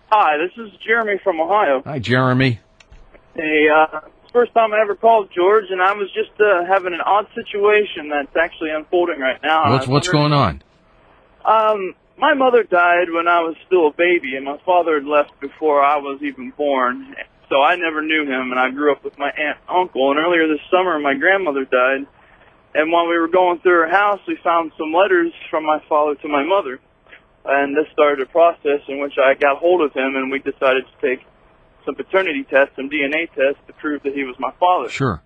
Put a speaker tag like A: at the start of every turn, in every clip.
A: Hi, this is Jeremy from Ohio.
B: Hi, Jeremy.
A: Hey, first time I ever called, George, and I was just having an odd situation that's actually unfolding right now.
B: What's going on?
A: My mother died when I was still a baby, and my father had left before I was even born. So I never knew him, and I grew up with my aunt and uncle. And earlier this summer, my grandmother died. And while we were going through her house, we found some letters from my father to my mother. And this started a process in which I got hold of him, and we decided to take some paternity tests, some DNA tests to prove that he was my father.
B: Sure.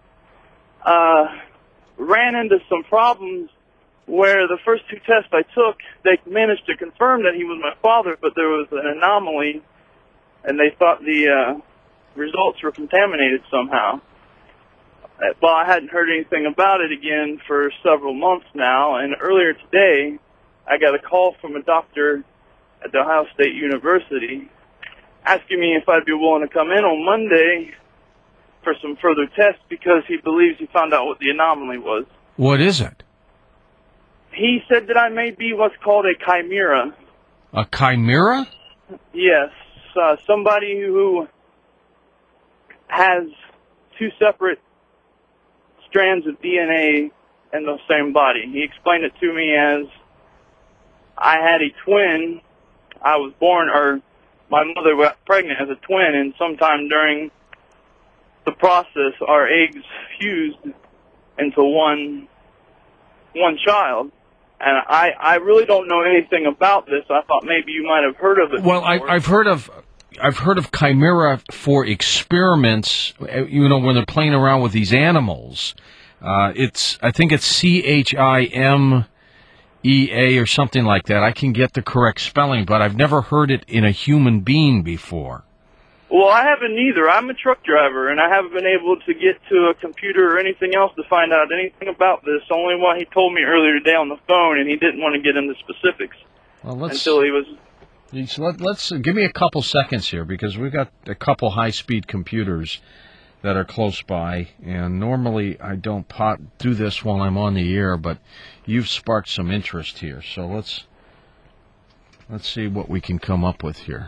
A: Ran into some problems where the first two tests I took, they managed to confirm that he was my father, but there was an anomaly, and they thought the results were contaminated somehow. Well, I hadn't heard anything about it again for several months now, and earlier today, I got a call from a doctor at the Ohio State University asking me if I'd be willing to come in on Monday for some further tests because he believes he found out what the anomaly was.
B: What is it?
A: He said that I may be what's called a chimera.
B: A chimera?
A: Yes, somebody who has two separate strands of DNA in the same body. He explained it to me as I had a twin. I was born, or my mother got pregnant as a twin, and sometime during the process, our eggs fused into one child. And I really don't know anything about this. I thought maybe you might have heard of it.
B: Well, I've heard of chimera for experiments. You know, when they're playing around with these animals. I think it's CHIMEA or something like that. I can get the correct spelling, but I've never heard it in a human being before.
A: Well, I haven't either. I'm a truck driver, and I haven't been able to get to a computer or anything else to find out anything about this. Only what he told me earlier today on the phone, and he didn't want to get into specifics until he was...
B: Let's give me a couple seconds here, because we've got a couple high-speed computers that are close by, and normally I don't do this while I'm on the air, but you've sparked some interest here, so let's see what we can come up with here.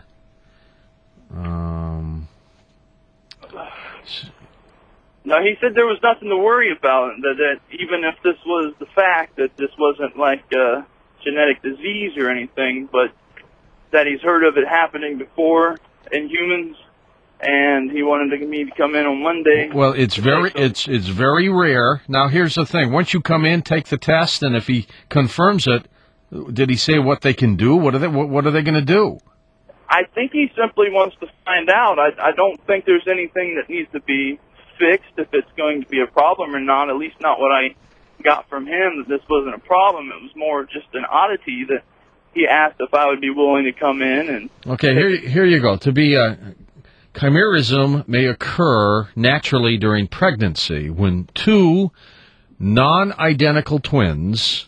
A: No, he said there was nothing to worry about, that even if this was the fact, that this wasn't like a genetic disease or anything, but that he's heard of it happening before in humans, and he wanted me to come in on Monday.
B: Well, it's very rare. Now, here's the thing. Once you come in, take the test, and if he confirms it, did he say what they can do? What are they going to do?
A: I think he simply wants to find out. I don't think there's anything that needs to be fixed if it's going to be a problem or not, at least not what I got from him, that this wasn't a problem. It was more just an oddity that he asked if I would be willing to come in. And
B: okay, here you go. Chimerism may occur naturally during pregnancy when two non-identical twins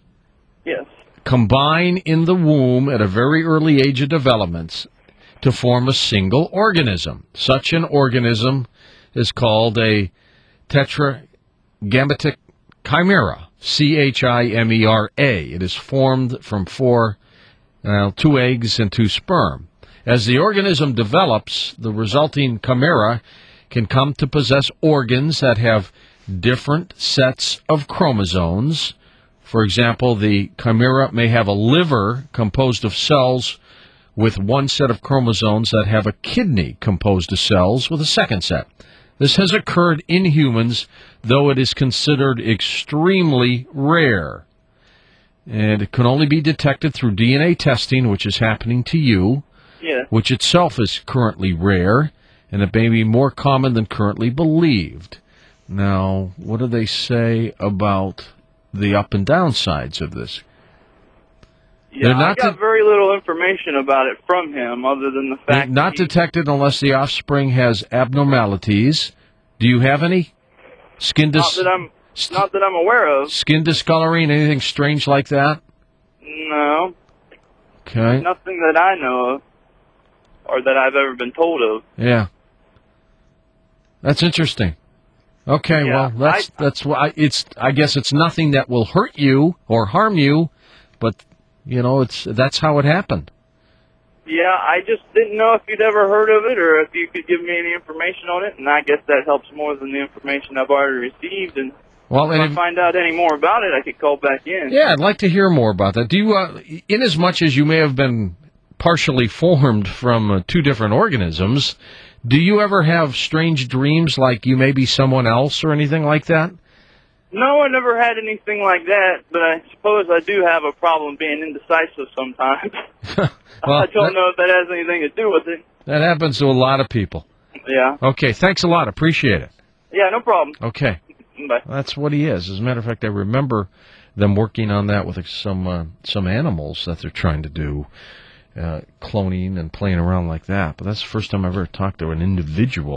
B: combine in the womb at a very early age of development to form a single organism. Such an organism is called a tetragametic chimera, CHIMERA. It is formed from two eggs and two sperm. As the organism develops, the resulting chimera can come to possess organs that have different sets of chromosomes. For example, the chimera may have a liver composed of cells with one set of chromosomes that have a kidney composed of cells with a second set. This has occurred in humans, though it is considered extremely rare. And it can only be detected through DNA testing, which is happening to you, which itself is currently rare, and it may be more common than currently believed. Now, what do they say about the up and down sides of this?
A: Yeah, I got very little information about it from him, other than the fact
B: not detected unless the offspring has abnormalities. Do you have any?
A: Not that I'm aware of.
B: Skin discoloring, anything strange like that?
A: No.
B: Okay.
A: Nothing that I know of, or that I've ever been told of.
B: Yeah. That's interesting. Okay,
A: yeah,
B: well, that's why I guess it's nothing that will hurt you or harm you, but you know, that's how it happened.
A: Yeah, I just didn't know if you'd ever heard of it or if you could give me any information on it, and I guess that helps more than the information I've already received. And
B: Well,
A: if I find out any more about it, I could call back in.
B: yeah, I'd like to hear more about that. Do you, in as much as you may have been partially formed from two different organisms, do you ever have strange dreams like you may be someone else or anything like that?
A: No, I never had anything like that, but I suppose I do have a problem being indecisive sometimes.
B: Well,
A: I don't know if that has anything to do with it.
B: That happens to a lot of people.
A: Yeah.
B: Okay, thanks a lot. Appreciate it.
A: Yeah, no problem.
B: Okay.
A: Bye.
B: That's what he is. As a matter of fact, I remember them working on that with some animals that they're trying to do, cloning and playing around like that. But that's the first time I ever talked to an individual